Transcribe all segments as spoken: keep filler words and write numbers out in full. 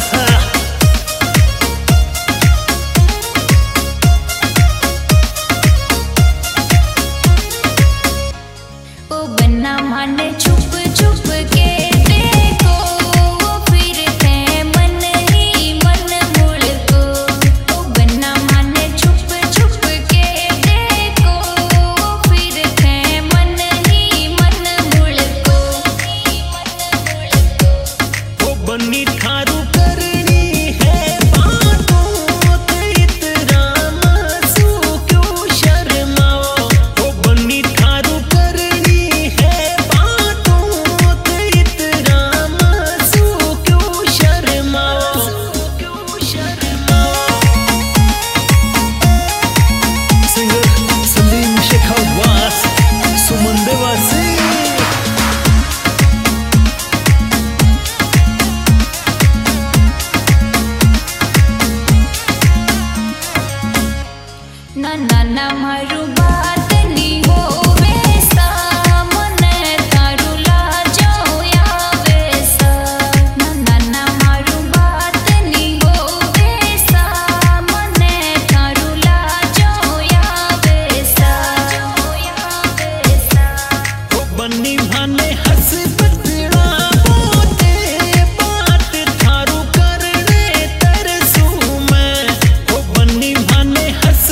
ना ना ना मारू बात नी हो वैसा मने तारू ला जाओ या वैसा ना ना ना मारू बात नी हो वैसा मने तारू ला जाओ या वैसा या वैसा ओ बन्नी भाने हंस बतड़ा बोते बात थारू करने तरसू मैं ओ बन्नी भाने हंस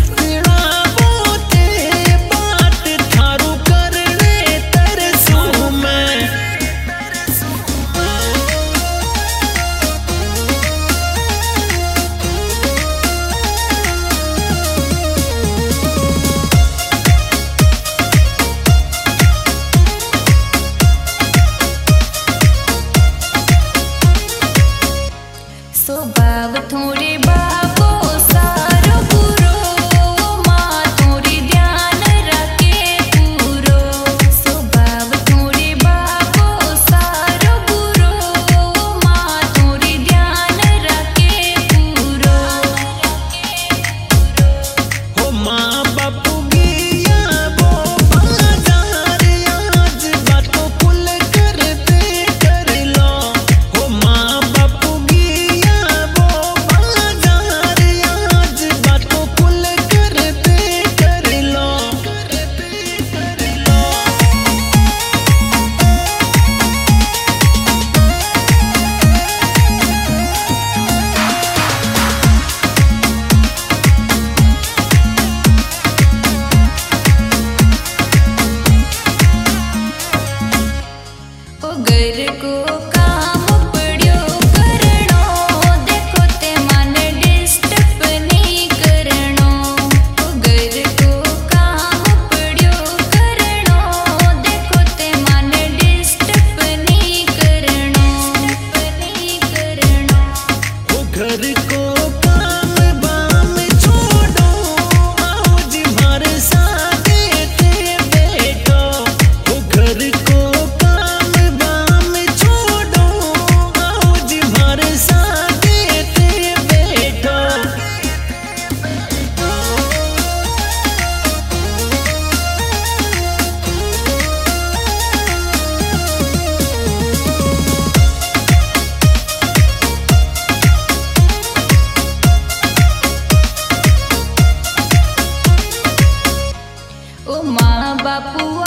स्वभाव थोड़े बाबो सारो पूरो माँ थोड़ी ध्यान रखे पूरो स्वभाव थोड़े बाबो सारो पूरो माँ थोड़ी ध्यान रखे पूरो हो माँ बापू गिया वो बाजार आज बातों पुल करते कर लो हो माँ बापू घर को काम पड़ियो करनो देखो ते मन डिस्टर्ब नहीं करनो घर को काम पड़ियो करनो देखो ते मन डिस्टर्ब नहीं करनो नहीं करनो ओ घर को काम बाम छोड़ो आओ जी हमारे साथ ते बैठो ओ घर को ओ माँ बापू